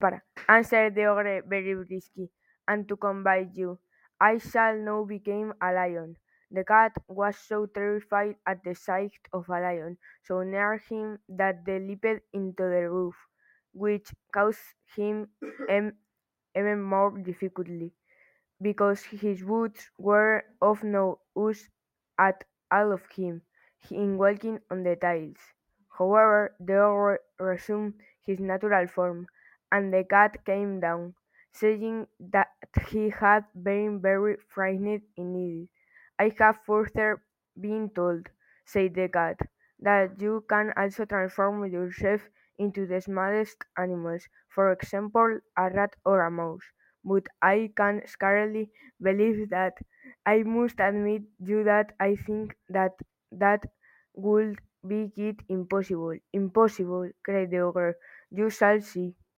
answered the ogre very briskly, and to convite you, I shall now become a lion. The cat was so terrified at the sight of a lion so near him that they leaped into the roof, which caused him em- even more difficulty because his boots were of no use at all of him in walking on the tiles. However, the ogre resumed his natural form, and the cat came down, saying that he had been very frightened indeed. I have further been told, said the cat, that you can also transform yourself into the smallest animals, for example, a rat or a mouse, but I can scarcely believe that. I must admit you that I think that that would be quite impossible. Impossible, cried the ogre. You shall see.